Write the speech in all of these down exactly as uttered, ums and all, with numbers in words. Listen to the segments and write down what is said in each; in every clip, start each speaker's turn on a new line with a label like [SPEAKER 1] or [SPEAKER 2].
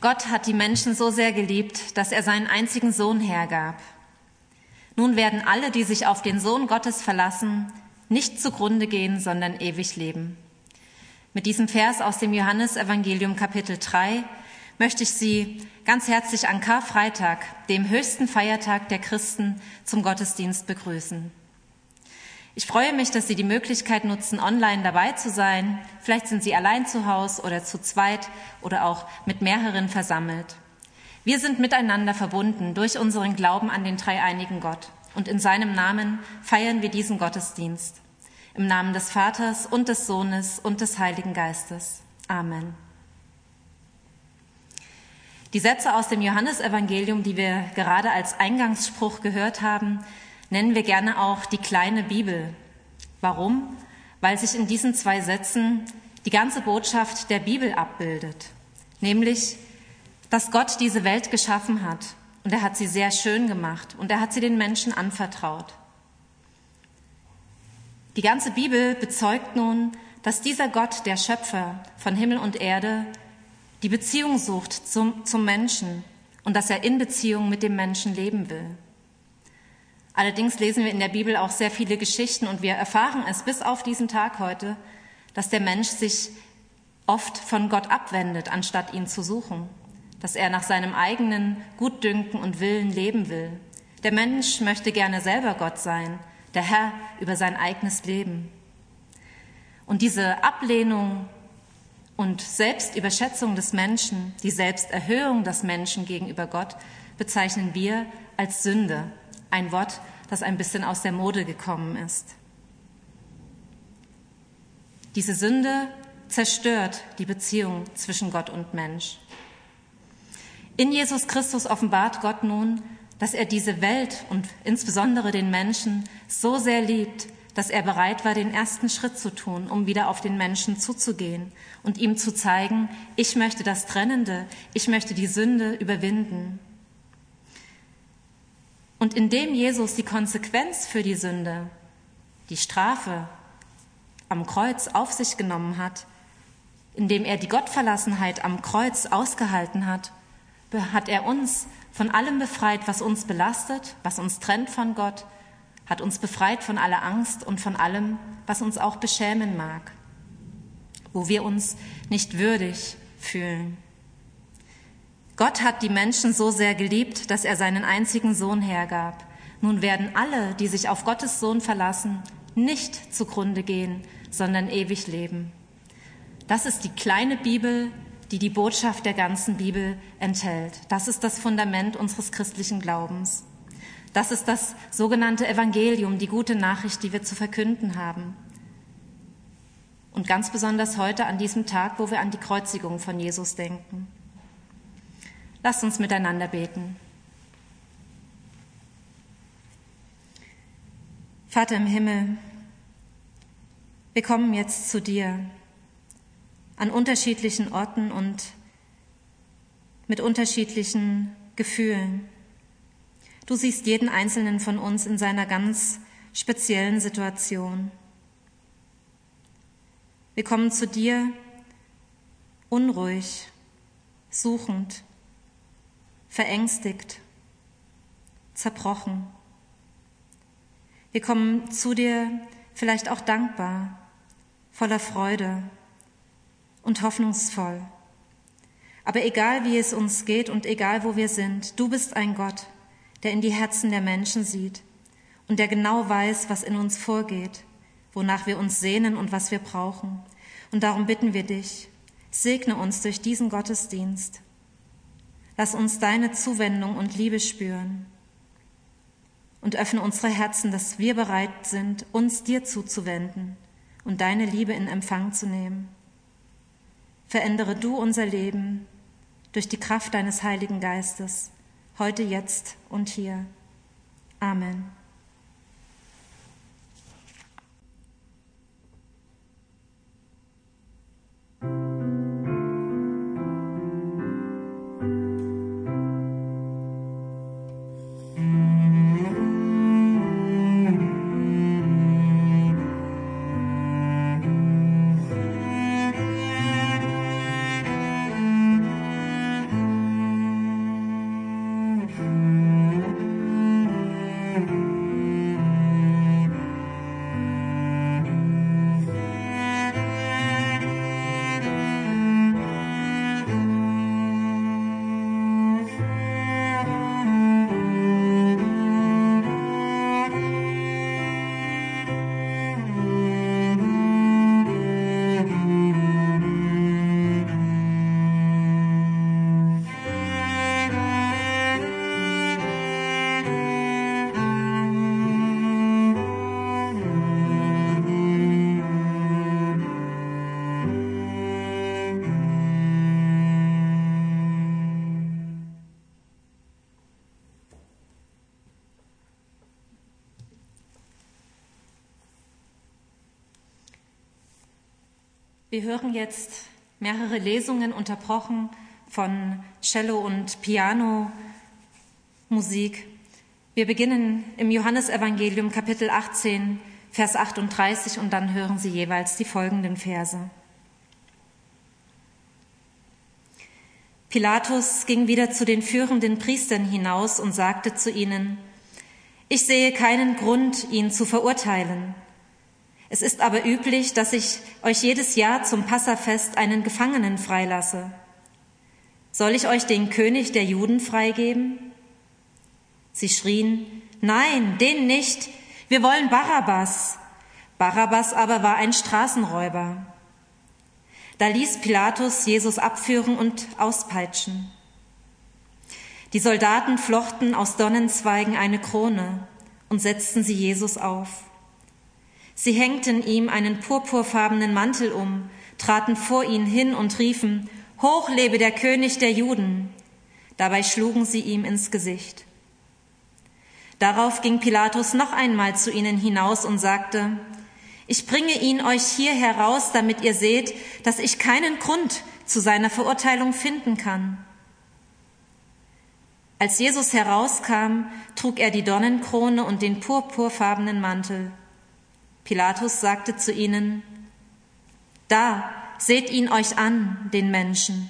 [SPEAKER 1] Gott hat die Menschen so sehr geliebt, dass er seinen einzigen Sohn hergab. Nun werden alle, die sich auf den Sohn Gottes verlassen, nicht zugrunde gehen, sondern ewig leben. Mit diesem Vers aus dem Johannesevangelium Kapitel drei möchte ich Sie ganz herzlich an Karfreitag, dem höchsten Feiertag der Christen, zum Gottesdienst begrüßen. Ich freue mich, dass Sie die Möglichkeit nutzen, online dabei zu sein. Vielleicht sind Sie allein zu Hause oder zu zweit oder auch mit mehreren versammelt. Wir sind miteinander verbunden durch unseren Glauben an den dreieinigen Gott. Und in seinem Namen feiern wir diesen Gottesdienst. Im Namen des Vaters und des Sohnes und des Heiligen Geistes. Amen. Die Sätze aus dem Johannesevangelium, die wir gerade als Eingangsspruch gehört haben, nennen wir gerne auch die kleine Bibel. Warum? Weil sich in diesen zwei Sätzen die ganze Botschaft der Bibel abbildet. Nämlich, dass Gott diese Welt geschaffen hat und er hat sie sehr schön gemacht und er hat sie den Menschen anvertraut. Die ganze Bibel bezeugt nun, dass dieser Gott, der Schöpfer von Himmel und Erde, die Beziehung sucht zum, zum Menschen und dass er in Beziehung mit dem Menschen leben will. Allerdings lesen wir in der Bibel auch sehr viele Geschichten und wir erfahren es bis auf diesen Tag heute, dass der Mensch sich oft von Gott abwendet, anstatt ihn zu suchen, dass er nach seinem eigenen Gutdünken und Willen leben will. Der Mensch möchte gerne selber Gott sein, der Herr über sein eigenes Leben. Und diese Ablehnung und Selbstüberschätzung des Menschen, die Selbsterhöhung des Menschen gegenüber Gott, bezeichnen wir als Sünde. Ein Wort, das ein bisschen aus der Mode gekommen ist. Diese Sünde zerstört die Beziehung zwischen Gott und Mensch. In Jesus Christus offenbart Gott nun, dass er diese Welt und insbesondere den Menschen so sehr liebt, dass er bereit war, den ersten Schritt zu tun, um wieder auf den Menschen zuzugehen und ihm zu zeigen, ich möchte das Trennende, ich möchte die Sünde überwinden. Und indem Jesus die Konsequenz für die Sünde, die Strafe am Kreuz auf sich genommen hat, indem er die Gottverlassenheit am Kreuz ausgehalten hat, hat er uns von allem befreit, was uns belastet, was uns trennt von Gott, hat uns befreit von aller Angst und von allem, was uns auch beschämen mag, wo wir uns nicht würdig fühlen. Gott hat die Menschen so sehr geliebt, dass er seinen einzigen Sohn hergab. Nun werden alle, die sich auf Gottes Sohn verlassen, nicht zugrunde gehen, sondern ewig leben. Das ist die kleine Bibel, die die Botschaft der ganzen Bibel enthält. Das ist das Fundament unseres christlichen Glaubens. Das ist das sogenannte Evangelium, die gute Nachricht, die wir zu verkünden haben. Und ganz besonders heute an diesem Tag, wo wir an die Kreuzigung von Jesus denken. Lasst uns miteinander beten. Vater im Himmel, wir kommen jetzt zu dir an unterschiedlichen Orten und mit unterschiedlichen Gefühlen. Du siehst jeden Einzelnen von uns in seiner ganz speziellen Situation. Wir kommen zu dir unruhig, suchend, verängstigt, zerbrochen. Wir kommen zu dir vielleicht auch dankbar, voller Freude und hoffnungsvoll. Aber egal wie es uns geht und egal wo wir sind, du bist ein Gott, der in die Herzen der Menschen sieht und der genau weiß, was in uns vorgeht, wonach wir uns sehnen und was wir brauchen. Und darum bitten wir dich, segne uns durch diesen Gottesdienst. Lass uns deine Zuwendung und Liebe spüren und öffne unsere Herzen, dass wir bereit sind, uns dir zuzuwenden und deine Liebe in Empfang zu nehmen. Verändere du unser Leben durch die Kraft deines Heiligen Geistes, heute, jetzt und hier. Amen. Wir hören jetzt mehrere Lesungen unterbrochen von Cello- und Piano-Musik. Wir beginnen im Johannesevangelium Kapitel achtzehn, Vers achtunddreißig und dann hören Sie jeweils die folgenden Verse. Pilatus ging wieder zu den führenden Priestern hinaus und sagte zu ihnen: Ich sehe keinen Grund, ihn zu verurteilen. Es ist aber üblich, dass ich euch jedes Jahr zum Passafest einen Gefangenen freilasse. Soll ich euch den König der Juden freigeben? Sie schrien: Nein, den nicht. Wir wollen Barabbas. Barabbas aber war ein Straßenräuber. Da ließ Pilatus Jesus abführen und auspeitschen. Die Soldaten flochten aus Dornenzweigen eine Krone und setzten sie Jesus auf. Sie hängten ihm einen purpurfarbenen Mantel um, traten vor ihn hin und riefen: Hoch lebe der König der Juden! Dabei schlugen sie ihm ins Gesicht. Darauf ging Pilatus noch einmal zu ihnen hinaus und sagte: Ich bringe ihn euch hier heraus, damit ihr seht, dass ich keinen Grund zu seiner Verurteilung finden kann. Als Jesus herauskam, trug er die Dornenkrone und den purpurfarbenen Mantel. Pilatus sagte zu ihnen: Da, seht ihn euch an, den Menschen.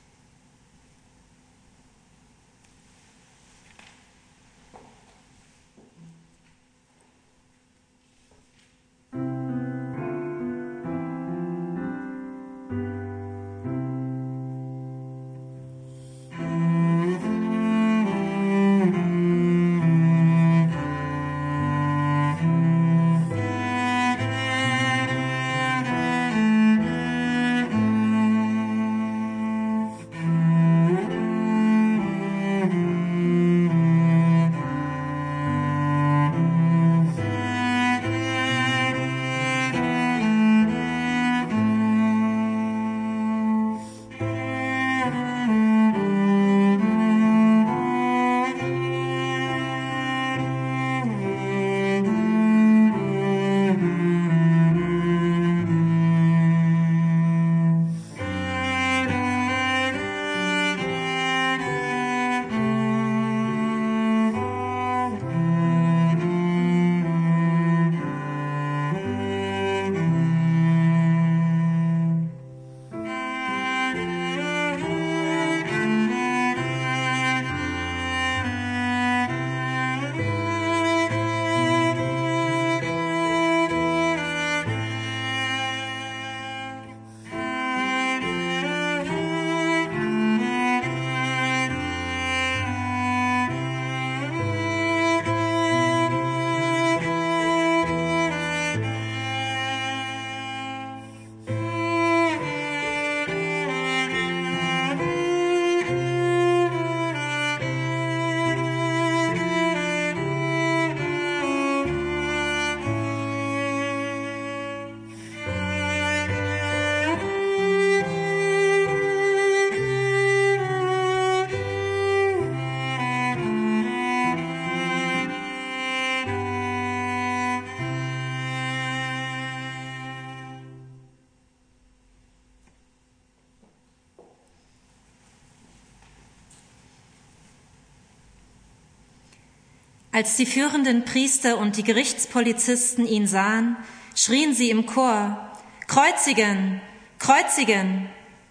[SPEAKER 1] Als die führenden Priester und die Gerichtspolizisten ihn sahen, schrien sie im Chor: Kreuzigen! Kreuzigen!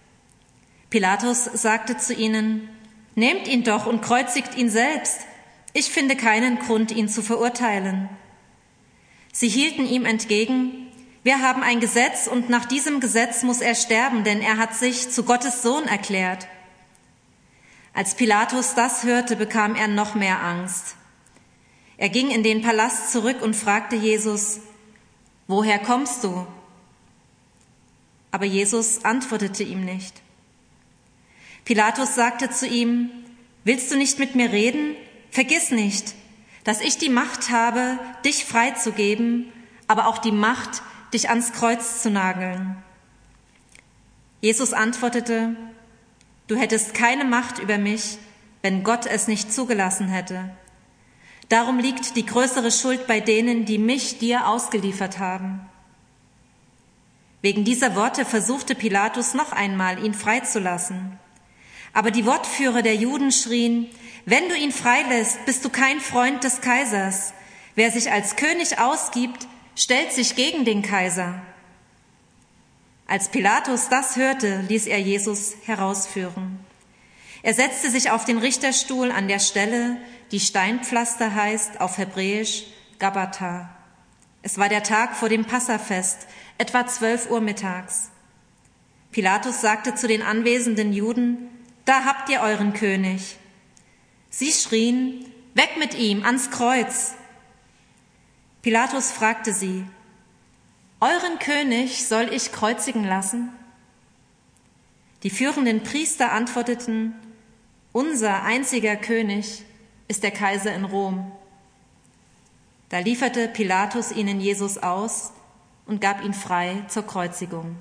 [SPEAKER 1] Pilatus sagte zu ihnen: Nehmt ihn doch und kreuzigt ihn selbst. Ich finde keinen Grund, ihn zu verurteilen. Sie hielten ihm entgegen: Wir haben ein Gesetz und nach diesem Gesetz muss er sterben, denn er hat sich zu Gottes Sohn erklärt. Als Pilatus das hörte, bekam er noch mehr Angst. Er ging in den Palast zurück und fragte Jesus: Woher kommst du? Aber Jesus antwortete ihm nicht. Pilatus sagte zu ihm: Willst du nicht mit mir reden? Vergiss nicht, dass ich die Macht habe, dich freizugeben, aber auch die Macht, dich ans Kreuz zu nageln. Jesus antwortete: Du hättest keine Macht über mich, wenn Gott es nicht zugelassen hätte. Darum liegt die größere Schuld bei denen, die mich dir ausgeliefert haben. Wegen dieser Worte versuchte Pilatus noch einmal, ihn freizulassen. Aber die Wortführer der Juden schrien: Wenn du ihn freilässt, bist du kein Freund des Kaisers. Wer sich als König ausgibt, stellt sich gegen den Kaiser. Als Pilatus das hörte, ließ er Jesus herausführen. Er setzte sich auf den Richterstuhl an der Stelle, die Steinpflaster heißt, auf Hebräisch Gabbatha. Es war der Tag vor dem Passafest, etwa zwölf Uhr mittags. Pilatus sagte zu den anwesenden Juden: Da habt ihr euren König. Sie schrien: Weg mit ihm, ans Kreuz! Pilatus fragte sie: Euren König soll ich kreuzigen lassen? Die führenden Priester antworteten: Unser einziger König ist der Kaiser in Rom. Da lieferte Pilatus ihnen Jesus aus und gab ihn frei zur Kreuzigung.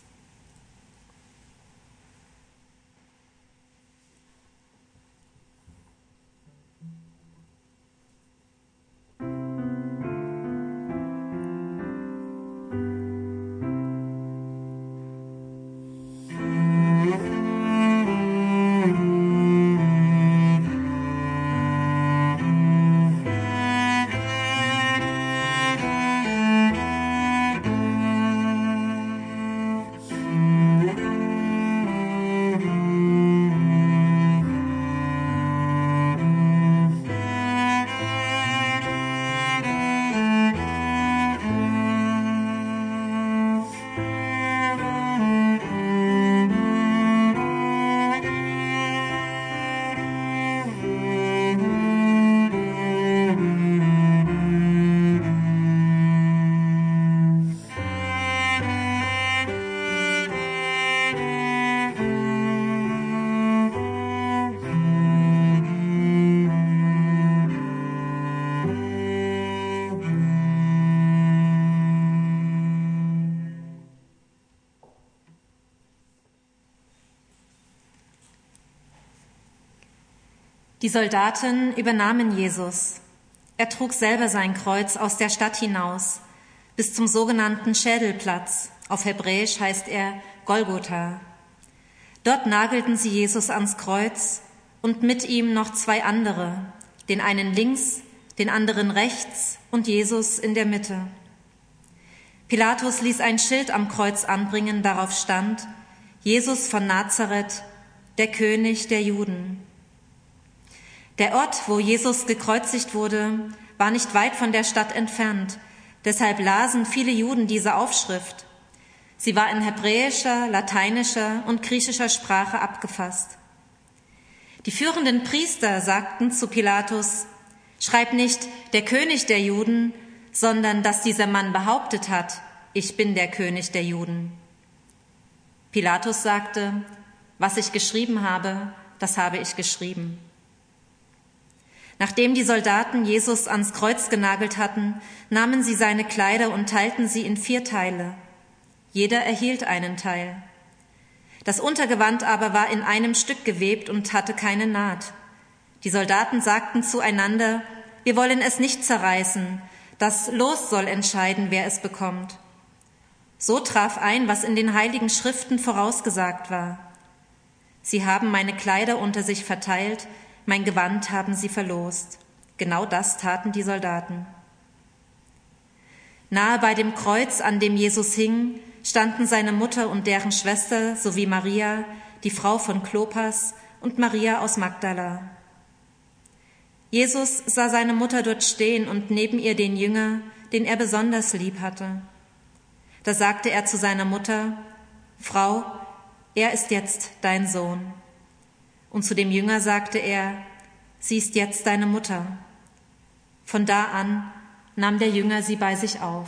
[SPEAKER 1] Die Soldaten übernahmen Jesus. Er trug selber sein Kreuz aus der Stadt hinaus, bis zum sogenannten Schädelplatz. Auf Hebräisch heißt er Golgotha. Dort nagelten sie Jesus ans Kreuz und mit ihm noch zwei andere, den einen links, den anderen rechts und Jesus in der Mitte. Pilatus ließ ein Schild am Kreuz anbringen, darauf stand: Jesus von Nazareth, der König der Juden. Der Ort, wo Jesus gekreuzigt wurde, war nicht weit von der Stadt entfernt. Deshalb lasen viele Juden diese Aufschrift. Sie war in hebräischer, lateinischer und griechischer Sprache abgefasst. Die führenden Priester sagten zu Pilatus: Schreib nicht der König der Juden, sondern dass dieser Mann behauptet hat: Ich bin der König der Juden. Pilatus sagte: Was ich geschrieben habe, das habe ich geschrieben. Nachdem die Soldaten Jesus ans Kreuz genagelt hatten, nahmen sie seine Kleider und teilten sie in vier Teile. Jeder erhielt einen Teil. Das Untergewand aber war in einem Stück gewebt und hatte keine Naht. Die Soldaten sagten zueinander: Wir wollen es nicht zerreißen, das Los soll entscheiden, wer es bekommt. So traf ein, was in den heiligen Schriften vorausgesagt war. Sie haben meine Kleider unter sich verteilt, mein Gewand haben sie verlost. Genau das taten die Soldaten. Nahe bei dem Kreuz, an dem Jesus hing, standen seine Mutter und deren Schwester sowie Maria, die Frau von Klopas, und Maria aus Magdala. Jesus sah seine Mutter dort stehen und neben ihr den Jünger, den er besonders lieb hatte. Da sagte er zu seiner Mutter: Frau, er ist jetzt dein Sohn. Und zu dem Jünger sagte er: Sie ist jetzt deine Mutter. Von da an nahm der Jünger sie bei sich auf.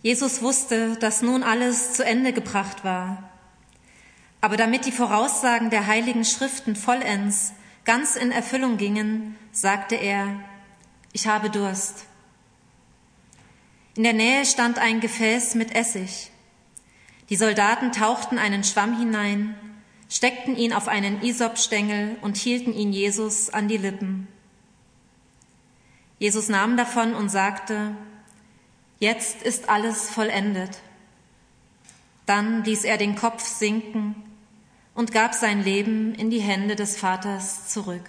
[SPEAKER 1] Jesus wusste, dass nun alles zu Ende gebracht war. Aber damit die Voraussagen der Heiligen Schriften vollends ganz in Erfüllung gingen, sagte er: Ich habe Durst. In der Nähe stand ein Gefäß mit Essig. Die Soldaten tauchten einen Schwamm hinein, steckten ihn auf einen Isopstängel und hielten ihn Jesus an die Lippen. Jesus nahm davon und sagte: Jetzt ist alles vollendet. Dann ließ er den Kopf sinken und gab sein Leben in die Hände des Vaters zurück.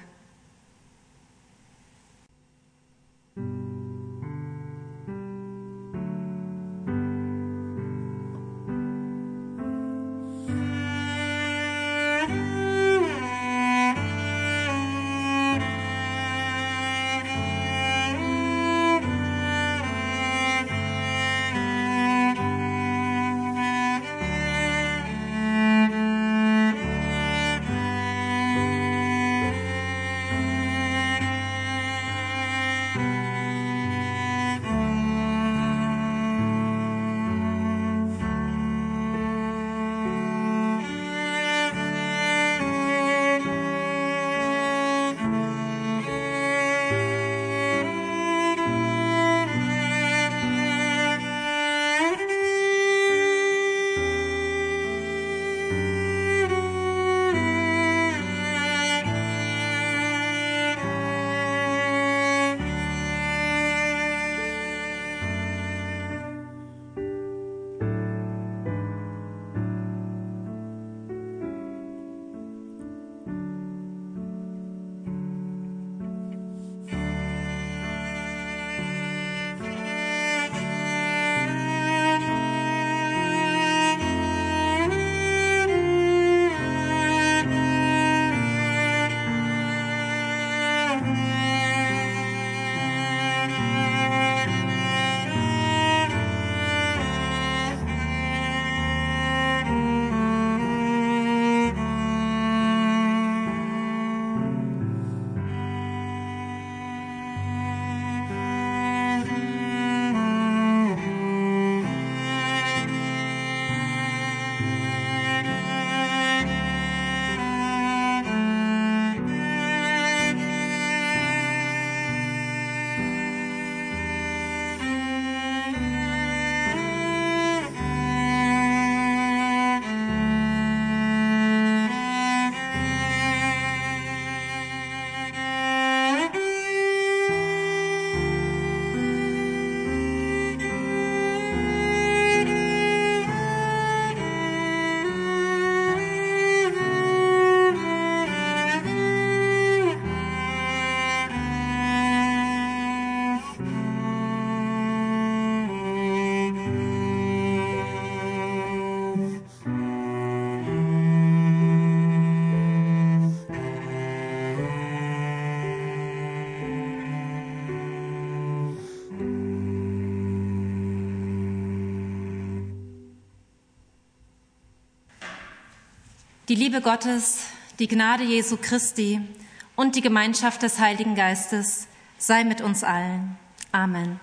[SPEAKER 1] Die Liebe Gottes, die Gnade Jesu Christi und die Gemeinschaft des Heiligen Geistes sei mit uns allen. Amen.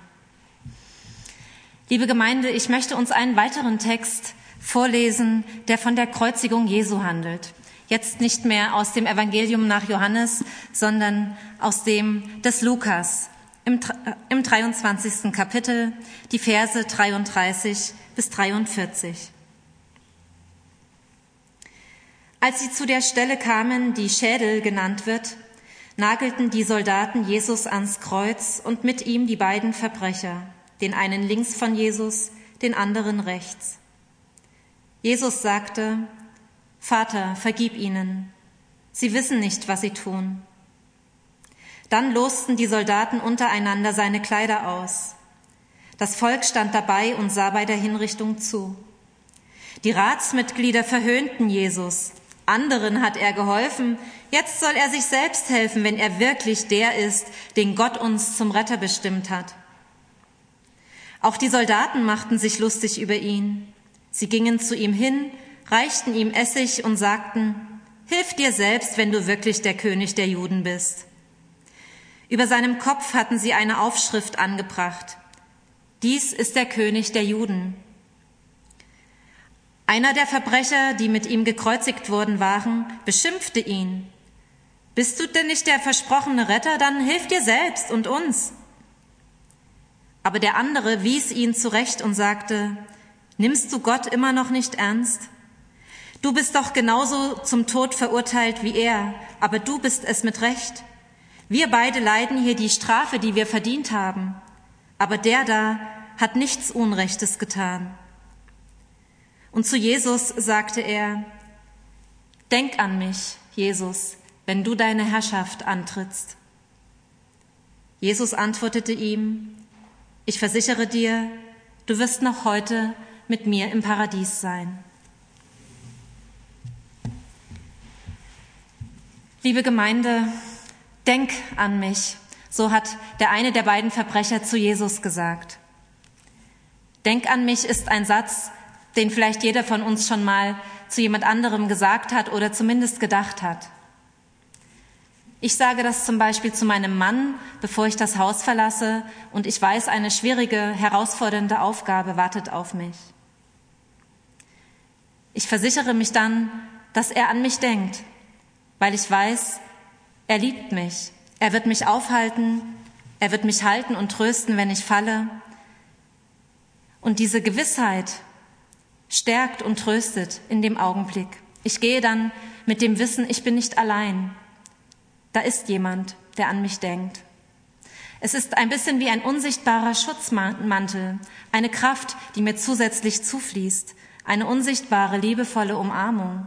[SPEAKER 1] Liebe Gemeinde, ich möchte uns einen weiteren Text vorlesen, der von der Kreuzigung Jesu handelt. Jetzt nicht mehr aus dem Evangelium nach Johannes, sondern aus dem des Lukas im, im dreiundzwanzigsten Kapitel, die Verse dreiunddreißig bis dreiundvierzig. Als sie zu der Stelle kamen, die Schädel genannt wird, nagelten die Soldaten Jesus ans Kreuz und mit ihm die beiden Verbrecher, den einen links von Jesus, den anderen rechts. Jesus sagte: Vater, vergib ihnen, sie wissen nicht, was sie tun. Dann losten die Soldaten untereinander seine Kleider aus. Das Volk stand dabei und sah bei der Hinrichtung zu. Die Ratsmitglieder verhöhnten Jesus. Anderen hat er geholfen, jetzt soll er sich selbst helfen, wenn er wirklich der ist, den Gott uns zum Retter bestimmt hat. Auch die Soldaten machten sich lustig über ihn. Sie gingen zu ihm hin, reichten ihm Essig und sagten: Hilf dir selbst, wenn du wirklich der König der Juden bist. Über seinem Kopf hatten sie eine Aufschrift angebracht: Dies ist der König der Juden. Einer der Verbrecher, die mit ihm gekreuzigt worden waren, beschimpfte ihn. Bist du denn nicht der versprochene Retter? Dann hilf dir selbst und uns. Aber der andere wies ihn zurecht und sagte, nimmst du Gott immer noch nicht ernst? Du bist doch genauso zum Tod verurteilt wie er, aber du bist es mit Recht. Wir beide leiden hier die Strafe, die wir verdient haben, aber der da hat nichts Unrechtes getan. Und zu Jesus sagte er, denk an mich, Jesus, wenn du deine Herrschaft antrittst. Jesus antwortete ihm, ich versichere dir, du wirst noch heute mit mir im Paradies sein. Liebe Gemeinde, denk an mich, so hat der eine der beiden Verbrecher zu Jesus gesagt. Denk an mich ist ein Satz, den vielleicht jeder von uns schon mal zu jemand anderem gesagt hat oder zumindest gedacht hat. Ich sage das zum Beispiel zu meinem Mann, bevor ich das Haus verlasse und ich weiß, eine schwierige, herausfordernde Aufgabe wartet auf mich. Ich versichere mich dann, dass er an mich denkt, weil ich weiß, er liebt mich. Er wird mich aufhalten, er wird mich halten und trösten, wenn ich falle. Und diese Gewissheit stärkt und tröstet in dem Augenblick. Ich gehe dann mit dem Wissen, ich bin nicht allein. Da ist jemand, der an mich denkt. Es ist ein bisschen wie ein unsichtbarer Schutzmantel, eine Kraft, die mir zusätzlich zufließt, eine unsichtbare, liebevolle Umarmung.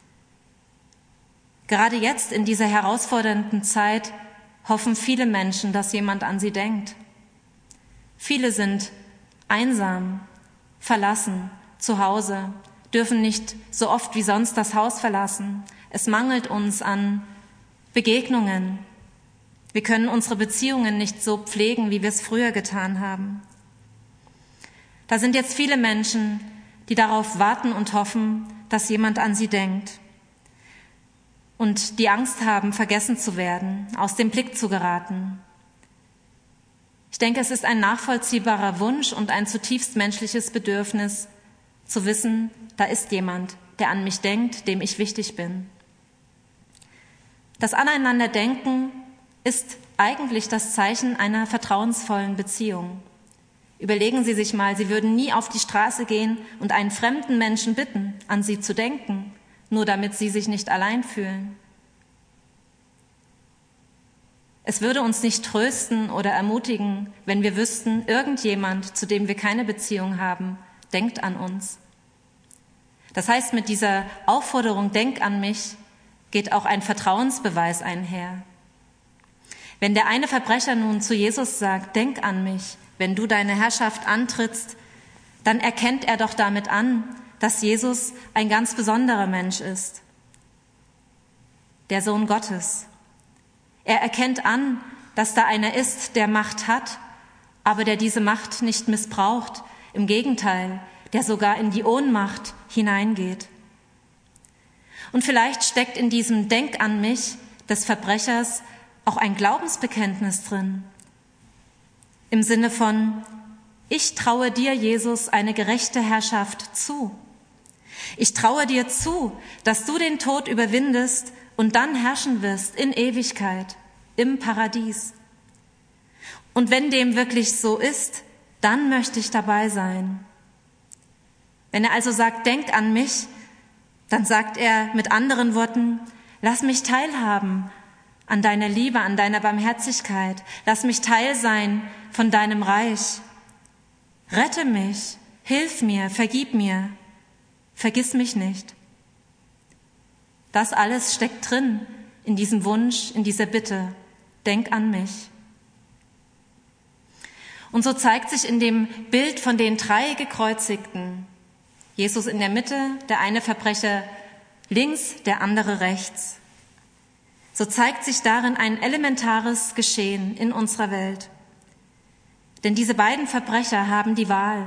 [SPEAKER 1] Gerade jetzt in dieser herausfordernden Zeit hoffen viele Menschen, dass jemand an sie denkt. Viele sind einsam, verlassen, zu Hause, dürfen nicht so oft wie sonst das Haus verlassen. Es mangelt uns an Begegnungen. Wir können unsere Beziehungen nicht so pflegen, wie wir es früher getan haben. Da sind jetzt viele Menschen, die darauf warten und hoffen, dass jemand an sie denkt. Und die Angst haben, vergessen zu werden, aus dem Blick zu geraten. Ich denke, es ist ein nachvollziehbarer Wunsch und ein zutiefst menschliches Bedürfnis, zu wissen, da ist jemand, der an mich denkt, dem ich wichtig bin. Das Aneinanderdenken ist eigentlich das Zeichen einer vertrauensvollen Beziehung. Überlegen Sie sich mal, Sie würden nie auf die Straße gehen und einen fremden Menschen bitten, an Sie zu denken, nur damit Sie sich nicht allein fühlen. Es würde uns nicht trösten oder ermutigen, wenn wir wüssten, irgendjemand, zu dem wir keine Beziehung haben, denkt an uns. Das heißt, mit dieser Aufforderung, denk an mich, geht auch ein Vertrauensbeweis einher. Wenn der eine Verbrecher nun zu Jesus sagt, denk an mich, wenn du deine Herrschaft antrittst, dann erkennt er doch damit an, dass Jesus ein ganz besonderer Mensch ist, der Sohn Gottes. Er erkennt an, dass da einer ist, der Macht hat, aber der diese Macht nicht missbraucht, im Gegenteil, der sogar in die Ohnmacht hineingeht. Und vielleicht steckt in diesem Denk an mich des Verbrechers auch ein Glaubensbekenntnis drin. Im Sinne von, ich traue dir, Jesus, eine gerechte Herrschaft zu. Ich traue dir zu, dass du den Tod überwindest und dann herrschen wirst in Ewigkeit, im Paradies. Und wenn dem wirklich so ist, dann möchte ich dabei sein. Wenn er also sagt, denk an mich, dann sagt er mit anderen Worten, lass mich teilhaben an deiner Liebe, an deiner Barmherzigkeit. Lass mich Teil sein von deinem Reich. Rette mich, hilf mir, vergib mir, vergiss mich nicht. Das alles steckt drin in diesem Wunsch, in dieser Bitte. Denk an mich. Und so zeigt sich in dem Bild von den drei Gekreuzigten, Jesus in der Mitte, der eine Verbrecher links, der andere rechts. So zeigt sich darin ein elementares Geschehen in unserer Welt. Denn diese beiden Verbrecher haben die Wahl.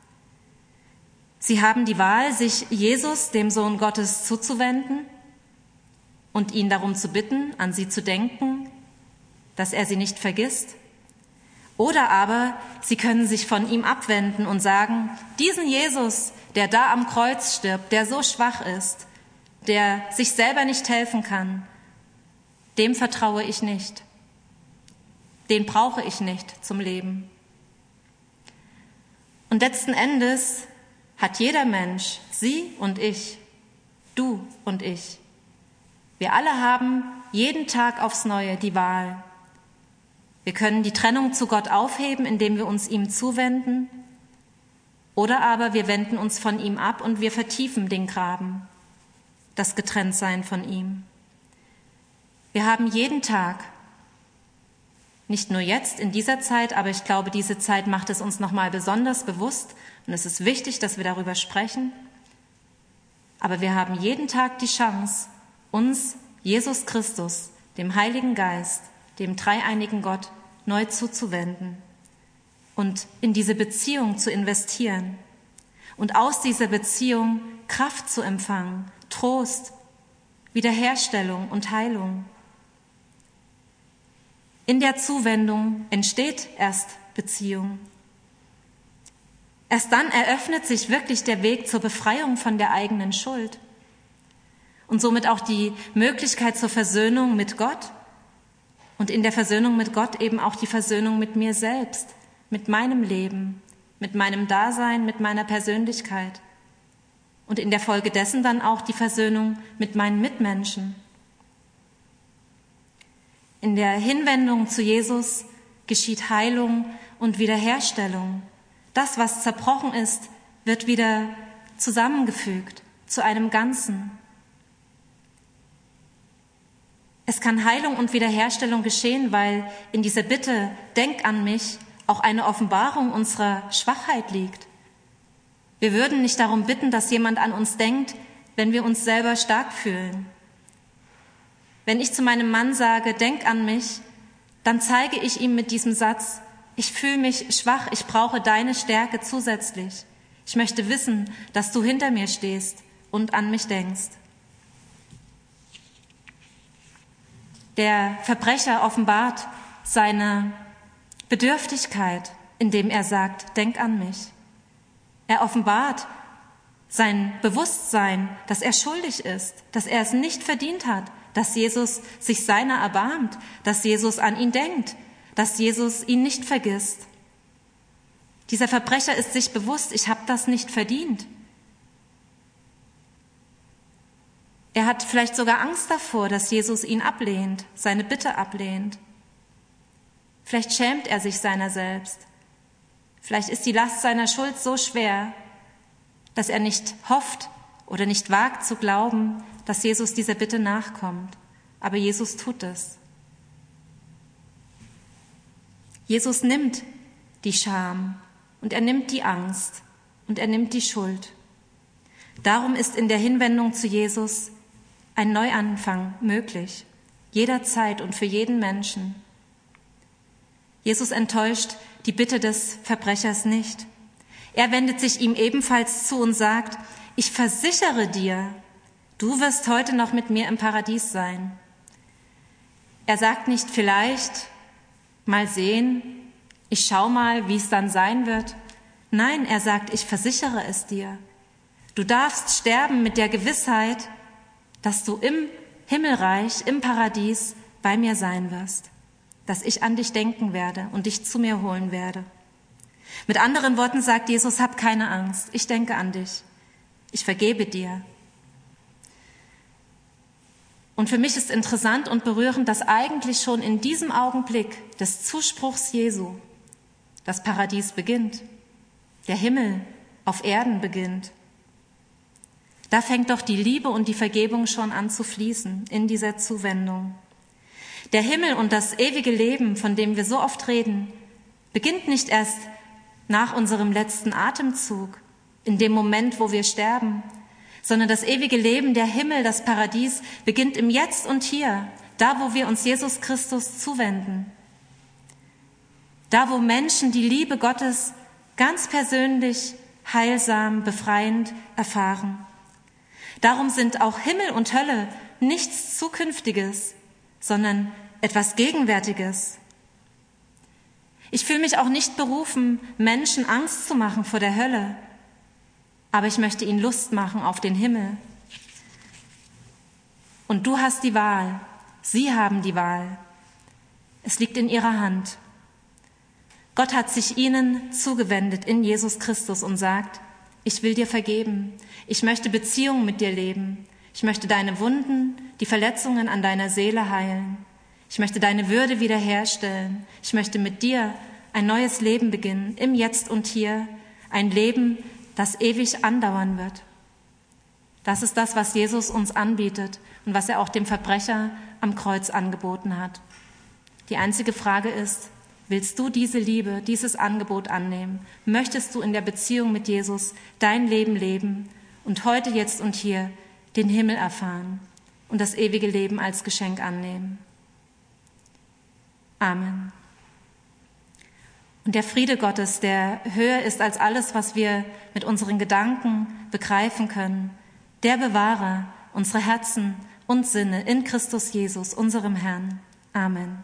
[SPEAKER 1] Sie haben die Wahl, sich Jesus, dem Sohn Gottes, zuzuwenden und ihn darum zu bitten, an sie zu denken, dass er sie nicht vergisst. Oder aber sie können sich von ihm abwenden und sagen, diesen Jesus, der da am Kreuz stirbt, der so schwach ist, der sich selber nicht helfen kann, dem vertraue ich nicht. Den brauche ich nicht zum Leben. Und letzten Endes hat jeder Mensch, Sie und ich, du und ich, wir alle haben jeden Tag aufs Neue die Wahl. Wir können die Trennung zu Gott aufheben, indem wir uns ihm zuwenden, oder aber wir wenden uns von ihm ab und wir vertiefen den Graben, das Getrenntsein von ihm. Wir haben jeden Tag, nicht nur jetzt in dieser Zeit, aber ich glaube, diese Zeit macht es uns nochmal besonders bewusst und es ist wichtig, dass wir darüber sprechen. Aber wir haben jeden Tag die Chance, uns Jesus Christus, dem Heiligen Geist, dem dreieinigen Gott, neu zuzuwenden und in diese Beziehung zu investieren und aus dieser Beziehung Kraft zu empfangen, Trost, Wiederherstellung und Heilung. In der Zuwendung entsteht erst Beziehung. Erst dann eröffnet sich wirklich der Weg zur Befreiung von der eigenen Schuld und somit auch die Möglichkeit zur Versöhnung mit Gott und in der Versöhnung mit Gott eben auch die Versöhnung mit mir selbst, mit meinem Leben, mit meinem Dasein, mit meiner Persönlichkeit und in der Folge dessen dann auch die Versöhnung mit meinen Mitmenschen. In der Hinwendung zu Jesus geschieht Heilung und Wiederherstellung. Das, was zerbrochen ist, wird wieder zusammengefügt zu einem Ganzen. Es kann Heilung und Wiederherstellung geschehen, weil in dieser Bitte, denk an mich, auch eine Offenbarung unserer Schwachheit liegt. Wir würden nicht darum bitten, dass jemand an uns denkt, wenn wir uns selber stark fühlen. Wenn ich zu meinem Mann sage, denk an mich, dann zeige ich ihm mit diesem Satz, ich fühle mich schwach, ich brauche deine Stärke zusätzlich. Ich möchte wissen, dass du hinter mir stehst und an mich denkst. Der Verbrecher offenbart seine Bedürftigkeit, indem er sagt, denk an mich. Er offenbart sein Bewusstsein, dass er schuldig ist, dass er es nicht verdient hat, dass Jesus sich seiner erbarmt, dass Jesus an ihn denkt, dass Jesus ihn nicht vergisst. Dieser Verbrecher ist sich bewusst, ich habe das nicht verdient. Er hat vielleicht sogar Angst davor, dass Jesus ihn ablehnt, seine Bitte ablehnt. Vielleicht schämt er sich seiner selbst. Vielleicht ist die Last seiner Schuld so schwer, dass er nicht hofft oder nicht wagt zu glauben, dass Jesus dieser Bitte nachkommt. Aber Jesus tut es. Jesus nimmt die Scham und er nimmt die Angst und er nimmt die Schuld. Darum ist in der Hinwendung zu Jesus ein Neuanfang möglich, jederzeit und für jeden Menschen. Jesus enttäuscht die Bitte des Verbrechers nicht. Er wendet sich ihm ebenfalls zu und sagt, ich versichere dir, du wirst heute noch mit mir im Paradies sein. Er sagt nicht vielleicht, mal sehen, ich schau mal, wie es dann sein wird. Nein, er sagt, ich versichere es dir. Du darfst sterben mit der Gewissheit, dass du im Himmelreich, im Paradies bei mir sein wirst, dass ich an dich denken werde und dich zu mir holen werde. Mit anderen Worten sagt Jesus, hab keine Angst, ich denke an dich, ich vergebe dir. Und für mich ist interessant und berührend, dass eigentlich schon in diesem Augenblick des Zuspruchs Jesu das Paradies beginnt, der Himmel auf Erden beginnt. Da fängt doch die Liebe und die Vergebung schon an zu fließen in dieser Zuwendung. Der Himmel und das ewige Leben, von dem wir so oft reden, beginnt nicht erst nach unserem letzten Atemzug, in dem Moment, wo wir sterben, sondern das ewige Leben, der Himmel, das Paradies, beginnt im Jetzt und Hier, da, wo wir uns Jesus Christus zuwenden. Da, wo Menschen die Liebe Gottes ganz persönlich, heilsam, befreiend erfahren. Darum sind auch Himmel und Hölle nichts Zukünftiges, sondern etwas Gegenwärtiges. Ich fühle mich auch nicht berufen, Menschen Angst zu machen vor der Hölle, aber ich möchte ihnen Lust machen auf den Himmel. Und du hast die Wahl, sie haben die Wahl. Es liegt in ihrer Hand. Gott hat sich ihnen zugewendet in Jesus Christus und sagt, ich will dir vergeben, ich möchte Beziehungen mit dir leben, ich möchte deine Wunden, die Verletzungen an deiner Seele heilen, ich möchte deine Würde wiederherstellen, ich möchte mit dir ein neues Leben beginnen, im Jetzt und Hier, ein Leben, das ewig andauern wird. Das ist das, was Jesus uns anbietet und was er auch dem Verbrecher am Kreuz angeboten hat. Die einzige Frage ist, willst du diese Liebe, dieses Angebot annehmen? Möchtest du in der Beziehung mit Jesus dein Leben leben und heute, jetzt und hier den Himmel erfahren und das ewige Leben als Geschenk annehmen? Amen. Und der Friede Gottes, der höher ist als alles, was wir mit unseren Gedanken begreifen können, der bewahre unsere Herzen und Sinne in Christus Jesus, unserem Herrn. Amen.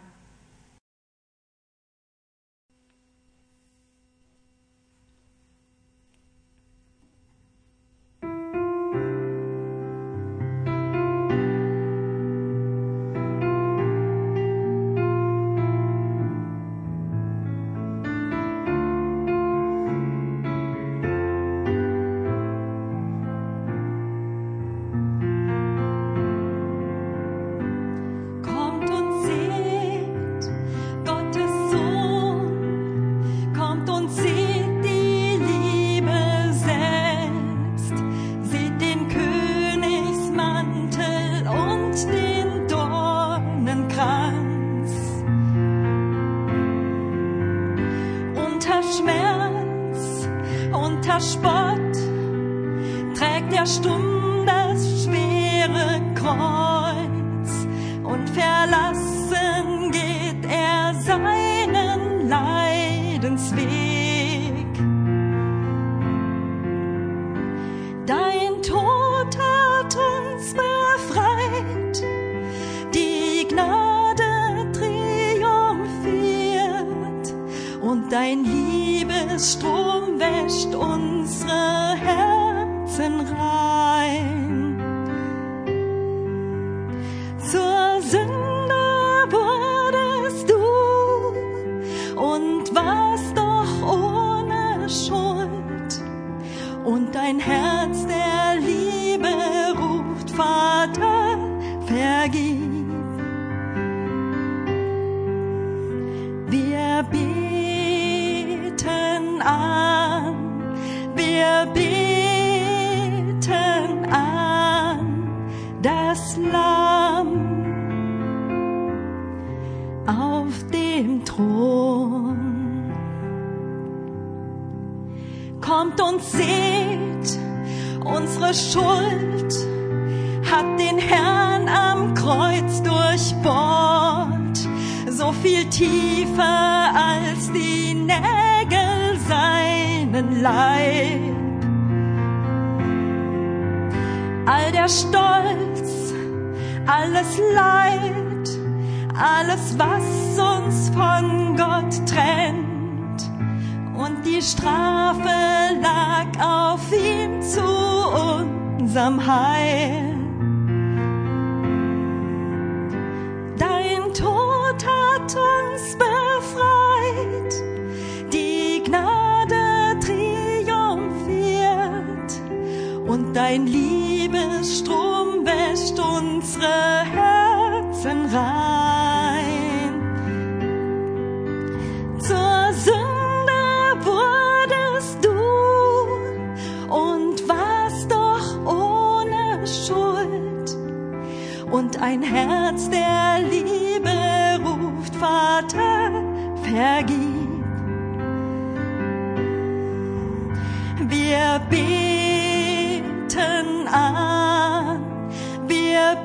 [SPEAKER 2] Unter Spott trägt er stumm das schwere Kreuz und verlassen geht er seinen Leidensweg. Dein Tod hat uns befreit, die Gnade triumphiert und dein Liebesstrom wäscht unsere Herzen rein. Zur Sünde wurdest du und warst doch ohne Schuld. Und dein Herz der Liebe ruft, Vater, vergib. Wir beten an, wir beten an das Lamm auf dem Thron. Kommt und seht, unsere Schuld hat den Herrn am Kreuz durchbohrt, so viel tiefer als die Nägel seinen Leib. All der Stolz, alles Leid, alles, was uns von Gott trennt, und die Strafe lag auf ihm zu unserem Heil. Dein Tod hat uns befreit, die Gnade triumphiert und dein Liebesstrom wäscht unsere Herzen rein. Zur Sünde wurdest du und warst doch ohne Schuld. Und ein Herz der Liebe ruft, Vater, vergib. Wir beten an, wir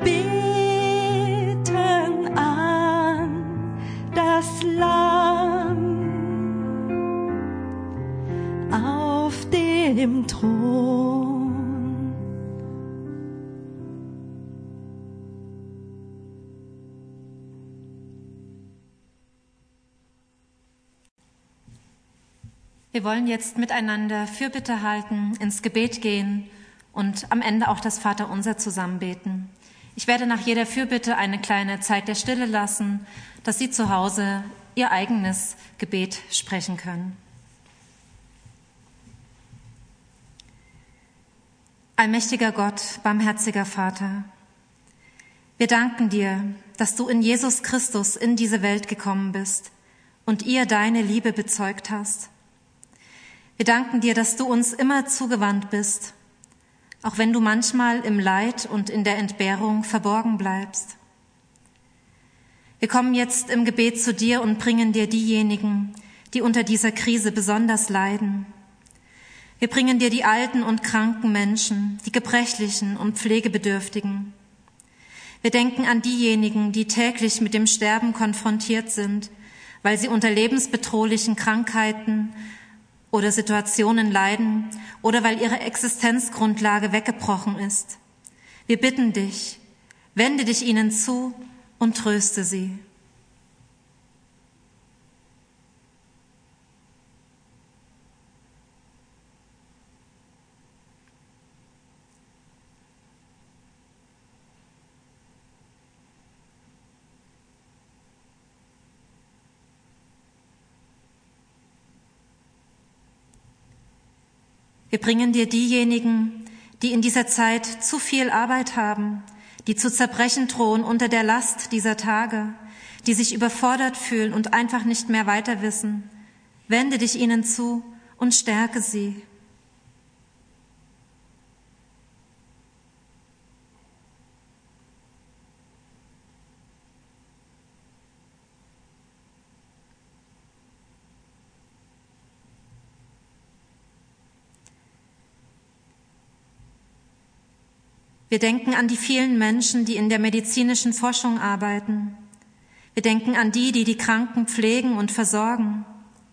[SPEAKER 2] beten an das Lamm auf dem Thron.
[SPEAKER 1] Wir wollen jetzt miteinander Fürbitte halten, ins Gebet gehen und am Ende auch das Vaterunser zusammen beten. Ich werde nach jeder Fürbitte eine kleine Zeit der Stille lassen, dass Sie zu Hause Ihr eigenes Gebet sprechen können. Allmächtiger Gott, barmherziger Vater, wir danken dir, dass du in Jesus Christus in diese Welt gekommen bist und ihr deine Liebe bezeugt hast. Wir danken dir, dass du uns immer zugewandt bist, auch wenn du manchmal im Leid und in der Entbehrung verborgen bleibst. Wir kommen jetzt im Gebet zu dir und bringen dir diejenigen, die unter dieser Krise besonders leiden. Wir bringen dir die alten und kranken Menschen, die Gebrechlichen und Pflegebedürftigen. Wir denken an diejenigen, die täglich mit dem Sterben konfrontiert sind, weil sie unter lebensbedrohlichen Krankheiten oder Situationen leiden oder weil ihre Existenzgrundlage weggebrochen ist. Wir bitten dich, wende dich ihnen zu und tröste sie. Wir bringen dir diejenigen, die in dieser Zeit zu viel Arbeit haben, die zu zerbrechen drohen unter der Last dieser Tage, die sich überfordert fühlen und einfach nicht mehr weiter wissen. Wende dich ihnen zu und stärke sie. Wir denken an die vielen Menschen, die in der medizinischen Forschung arbeiten. Wir denken an die, die die Kranken pflegen und versorgen.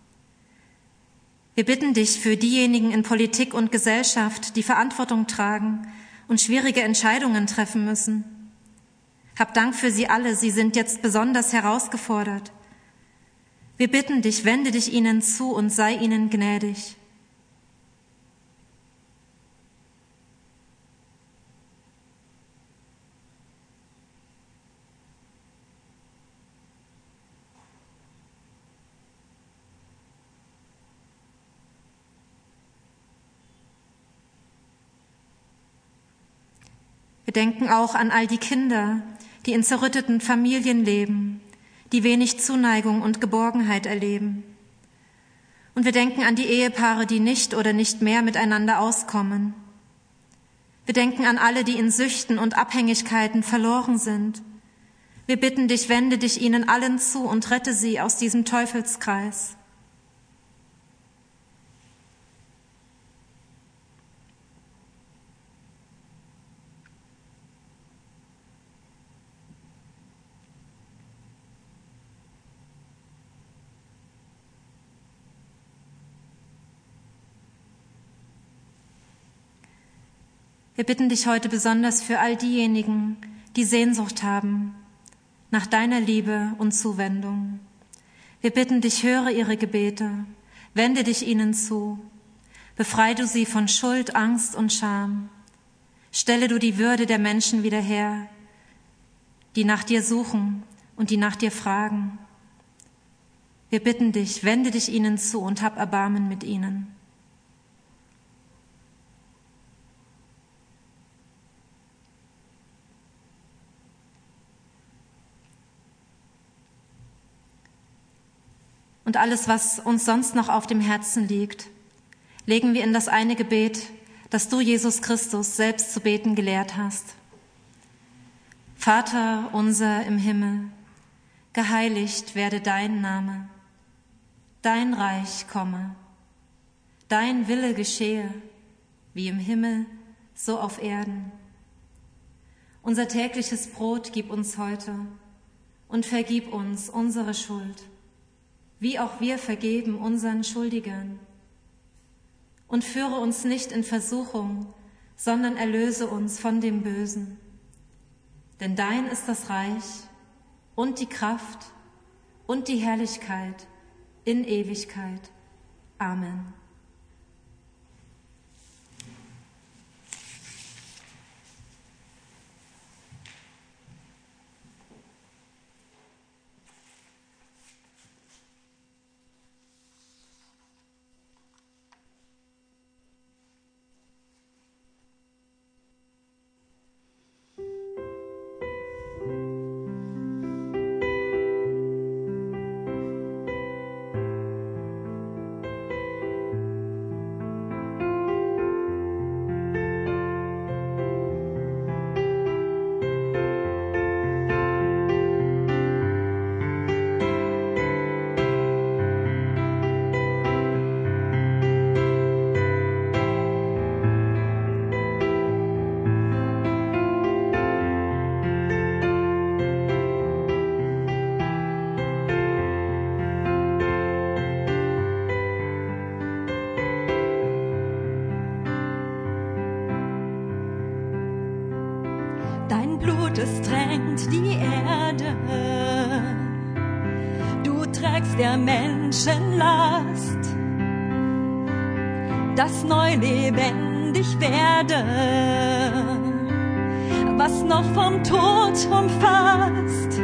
[SPEAKER 1] Wir bitten dich für diejenigen in Politik und Gesellschaft, die Verantwortung tragen und schwierige Entscheidungen treffen müssen. Hab Dank für sie alle, sie sind jetzt besonders herausgefordert. Wir bitten dich, wende dich ihnen zu und sei ihnen gnädig. Wir denken auch an all die Kinder, die in zerrütteten Familien leben, die wenig Zuneigung und Geborgenheit erleben. Und wir denken an die Ehepaare, die nicht oder nicht mehr miteinander auskommen. Wir denken an alle, die in Süchten und Abhängigkeiten verloren sind. Wir bitten dich, wende dich ihnen allen zu und rette sie aus diesem Teufelskreis. Wir bitten dich heute besonders für all diejenigen, die Sehnsucht haben nach deiner Liebe und Zuwendung. Wir bitten dich, höre ihre Gebete, wende dich ihnen zu, befreie du sie von Schuld, Angst und Scham. Stelle du die Würde der Menschen wieder her, die nach dir suchen und die nach dir fragen. Wir bitten dich, wende dich ihnen zu und hab Erbarmen mit ihnen. Und alles, was uns sonst noch auf dem Herzen liegt, legen wir in das eine Gebet, das du, Jesus Christus, selbst zu beten gelehrt hast. Vater unser im Himmel, geheiligt werde dein Name, dein Reich komme, dein Wille geschehe, wie im Himmel, so auf Erden. Unser tägliches Brot gib uns heute und vergib uns unsere Schuld, wie auch wir vergeben unseren Schuldigern. Und führe uns nicht in Versuchung, sondern erlöse uns von dem Bösen. Denn dein ist das Reich und die Kraft und die Herrlichkeit in Ewigkeit. Amen.
[SPEAKER 2] Dein Blut, es tränkt die Erde. Du trägst der Menschen Last, dass neu lebendig werde, was noch vom Tod umfasst.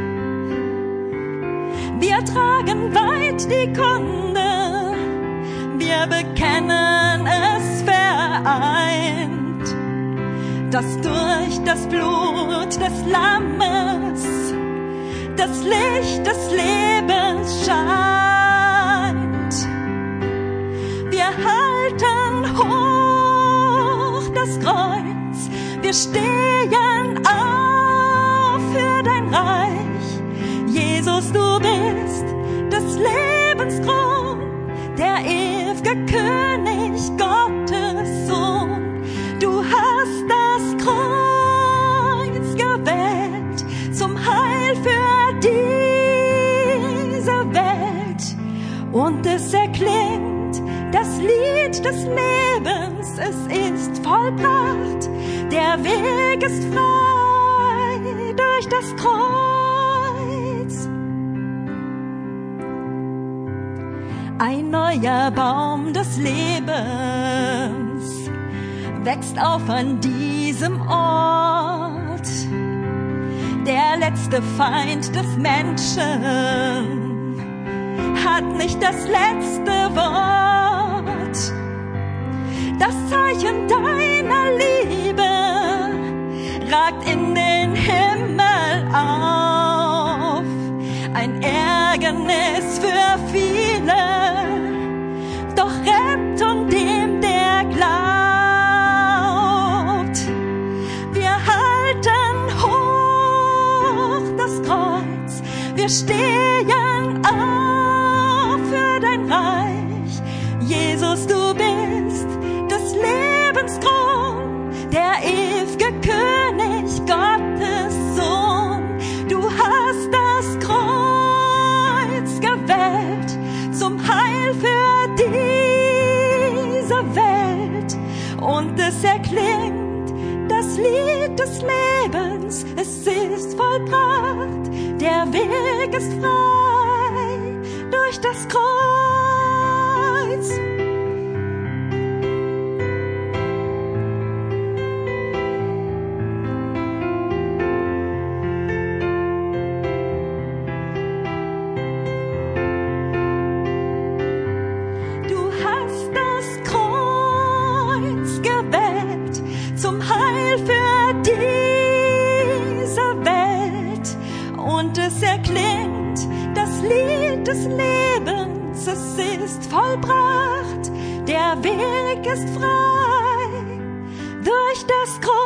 [SPEAKER 2] Wir tragen weit die Kunde, wir bekennen es vereint, dass durch das Blut des Lammes das Licht des Lebens scheint. Wir halten hoch das Kreuz, wir stehen auf für dein Reich. Jesus, du bist des Lebens Grund, der ew'ge König, Gottes Sohn. Du hast das Kreuz gewählt zum Heil für diese Welt. Und es erklingt das Lied des Lebens, es ist vollbracht. Der Weg ist frei durch das Kreuz. Ein neuer Baum des Lebens wächst auf an diesem Ort. Der letzte Feind des Menschen hat nicht das letzte Wort. Das Zeichen deiner Liebe ragt in den Himmel auf. Ein Ärgernis für viele, doch Rettung dem, der glaubt. Wir halten hoch das Kreuz, wir stehen auf für dein Reich. Jesus, du bist des Lebens Grund, der ew'ge König, Gottes Sohn. Du hast das Kreuz gewählt zum Heil für diese Welt. Und es erklingt das Lied des Lebens, es ist vollbracht. Der Weg ist frei durch das Kreuz. Du hast das Kreuz gewählt zum Heil für diese Welt. Und es erklingt das Lied des Lebens, es ist vollbracht. Der Weg ist frei durch das Kreuz.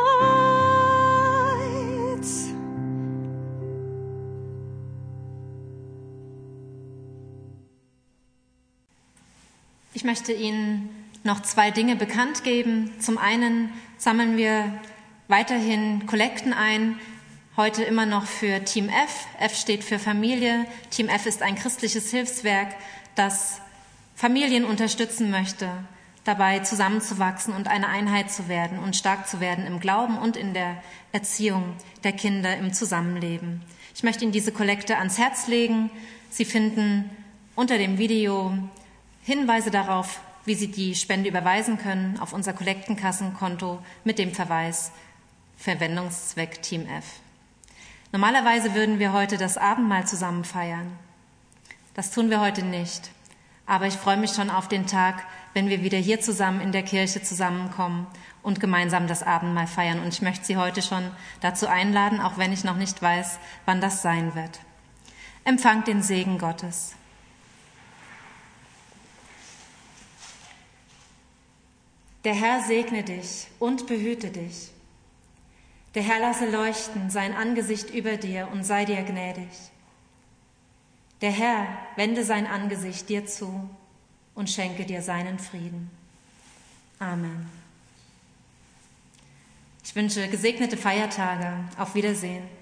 [SPEAKER 1] Ich möchte Ihnen noch zwei Dinge bekannt geben. Zum einen sammeln wir weiterhin Kollekten ein, heute immer noch für Team F. F steht für Familie. Team F ist ein christliches Hilfswerk, das Familien unterstützen möchte, dabei zusammenzuwachsen und eine Einheit zu werden und stark zu werden im Glauben und in der Erziehung der Kinder im Zusammenleben. Ich möchte Ihnen diese Kollekte ans Herz legen. Sie finden unter dem Video Hinweise darauf, wie Sie die Spende überweisen können, auf unser Kollektenkassenkonto mit dem Verweis Verwendungszweck Team F. Normalerweise würden wir heute das Abendmahl zusammen feiern. Das tun wir heute nicht. Aber ich freue mich schon auf den Tag, wenn wir wieder hier zusammen in der Kirche zusammenkommen und gemeinsam das Abendmahl feiern. Und ich möchte Sie heute schon dazu einladen, auch wenn ich noch nicht weiß, wann das sein wird. Empfangt den Segen Gottes. Der Herr segne dich und behüte dich. Der Herr lasse leuchten sein Angesicht über dir und sei dir gnädig. Der Herr wende sein Angesicht dir zu und schenke dir seinen Frieden. Amen. Ich wünsche gesegnete Feiertage. Auf Wiedersehen.